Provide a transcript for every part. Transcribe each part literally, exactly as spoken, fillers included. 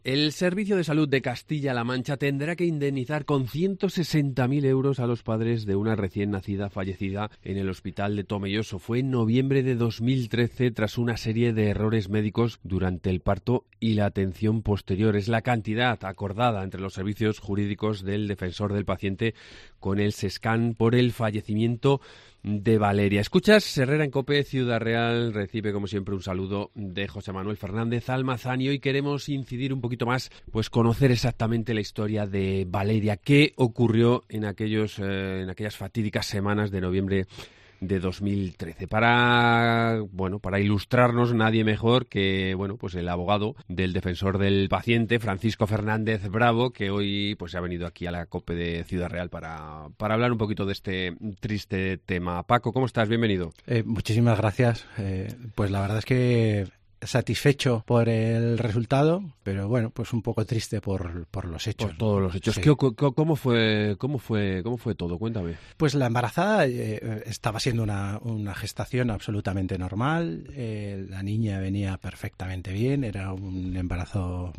El Servicio de Salud de Castilla-La Mancha tendrá que indemnizar con ciento sesenta mil euros a los padres de una recién nacida fallecida en el hospital de Tomelloso. Fue en noviembre de dos mil trece tras una serie de errores médicos durante el parto y la atención posterior. Es la cantidad acordada entre los servicios jurídicos del defensor del paciente con el SESCAN por el fallecimiento de Valeria. Escuchas Herrera en COPE, Ciudad Real. Recibe como siempre un saludo de José Manuel Fernández Almazán y hoy queremos incidir un poquito más, pues conocer exactamente la historia de Valeria, qué ocurrió en aquellos eh, en aquellas fatídicas semanas de noviembre de dos mil trece. Para, bueno, para ilustrarnos nadie mejor que, bueno, pues el abogado del defensor del paciente, Francisco Fernández Bravo, que hoy pues ha venido aquí a la COPE de Ciudad Real para, para hablar un poquito de este triste tema. Paco, ¿cómo estás? Bienvenido. Eh, muchísimas gracias. Eh, pues la verdad es que satisfecho por el resultado, pero bueno, pues un poco triste por, por los hechos. Por todos los hechos. Sí. ¿Qué, cómo fue, cómo fue, cómo fue todo? Cuéntame. Pues la embarazada eh, estaba siendo una, una gestación absolutamente normal. Eh, la niña venía perfectamente bien. Era un embarazo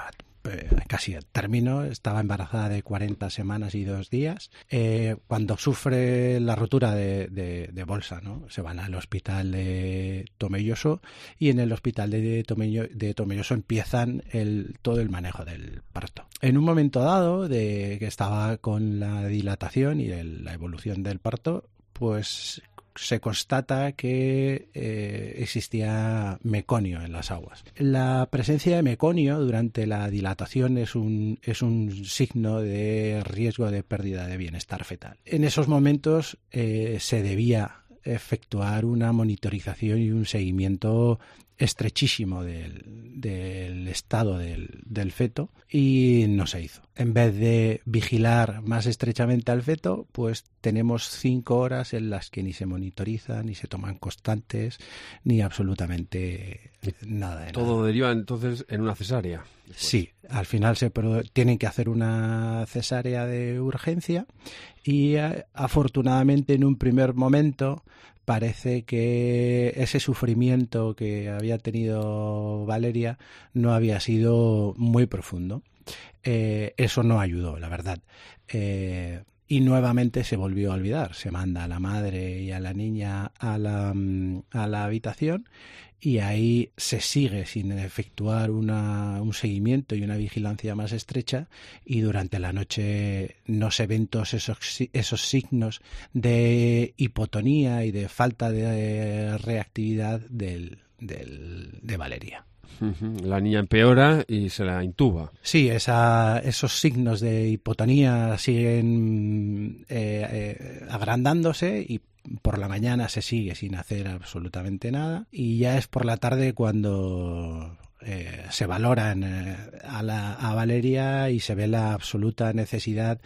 casi a término, estaba embarazada de cuarenta semanas y dos días, eh, cuando sufre la rotura de, de, de bolsa, ¿no? Se van al hospital de Tomelloso y en el hospital de, Tomello, de Tomelloso empiezan el, todo el manejo del parto. En un momento dado, de que estaba con la dilatación y el, la evolución del parto, pues se constata que eh, existía meconio en las aguas. La presencia de meconio durante la dilatación es un, es un signo de riesgo de pérdida de bienestar fetal. En esos momentos eh, se debía efectuar una monitorización y un seguimiento estrechísimo del, del estado del, del feto y no se hizo. En vez de vigilar más estrechamente al feto, pues tenemos cinco horas en las que ni se monitoriza, ni se toman constantes, ni absolutamente nada de Todo nada. deriva entonces en una cesárea. Después. Sí, al final se pro- tienen que hacer una cesárea de urgencia y eh, afortunadamente en un primer momento parece que ese sufrimiento que había tenido Valeria no había sido muy profundo. Eh, eso no ayudó, la verdad. Eh, y nuevamente se volvió a olvidar. Se manda a la madre y a la niña a la, a la habitación y ahí se sigue sin efectuar una, un seguimiento y una vigilancia más estrecha y durante la noche no se ven todos esos, esos signos de hipotonía y de falta de reactividad del, del, de Valeria. La niña empeora y se la intuba. Sí, esa, esos signos de hipotonía siguen eh, eh, agrandándose y por la mañana se sigue sin hacer absolutamente nada y ya es por la tarde cuando eh, se valoran eh, a, la, a Valeria y se ve la absoluta necesidad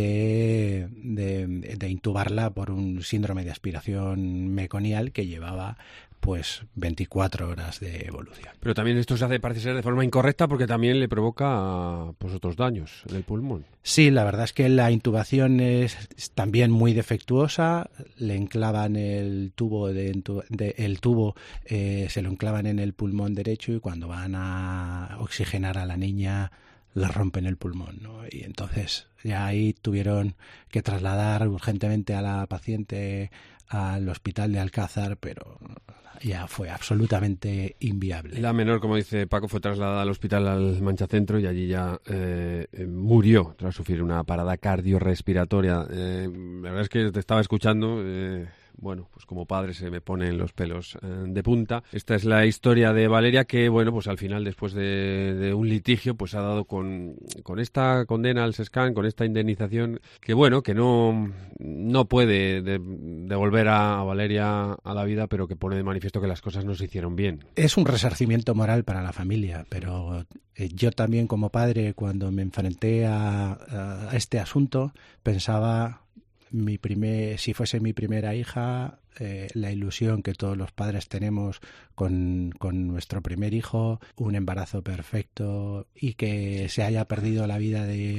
de, de, de intubarla por un síndrome de aspiración meconial que llevaba pues veinticuatro horas de evolución. Pero también esto se hace, parece ser, de forma incorrecta porque también le provoca pues otros daños en el pulmón. Sí, la verdad es que la intubación es, es también muy defectuosa. Le enclavan el tubo, de, de el tubo eh, se lo enclavan en el pulmón derecho y cuando van a oxigenar a la niña le rompen el pulmón, ¿no? Y entonces ya ahí tuvieron que trasladar urgentemente a la paciente al hospital de Alcázar, pero ya fue absolutamente inviable. La menor, como dice Paco, fue trasladada al hospital al Mancha Centro y allí ya eh, murió tras sufrir una parada cardiorrespiratoria. Eh, la verdad es que te estaba escuchando... Eh... Bueno, pues como padre se me ponen los pelos eh, de punta. Esta es la historia de Valeria que, bueno, pues al final, después de, de un litigio, pues ha dado con, con esta condena al SESCAN, con esta indemnización, que bueno, que no, no puede de, devolver a, a Valeria a la vida, pero que pone de manifiesto que las cosas no se hicieron bien. Es un resarcimiento moral para la familia, pero eh, yo también como padre, cuando me enfrenté a, a este asunto, pensaba... Mi primer, si fuese mi primera hija, eh, la ilusión que todos los padres tenemos con, con nuestro primer hijo, un embarazo perfecto y que se haya perdido la vida de,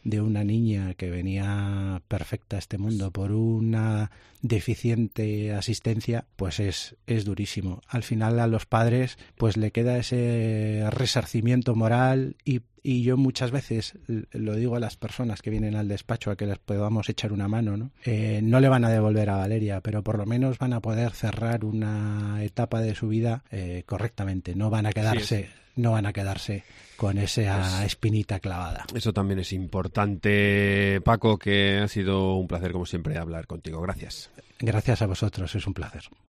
de una niña que venía perfecta a este mundo por una deficiente asistencia, pues es, es durísimo. Al final a los padres pues le queda ese resarcimiento moral y, y yo muchas veces lo digo a las personas que vienen al despacho a que les podamos echar una mano, ¿no? Eh, no le van a devolver a Valeria, pero por lo menos van a poder cerrar una etapa de su vida eh, correctamente. No van a quedarse... Sí. no van a quedarse con esa espinita clavada. Eso también es importante, Paco, que ha sido un placer como siempre hablar contigo. Gracias. Gracias a vosotros, es un placer.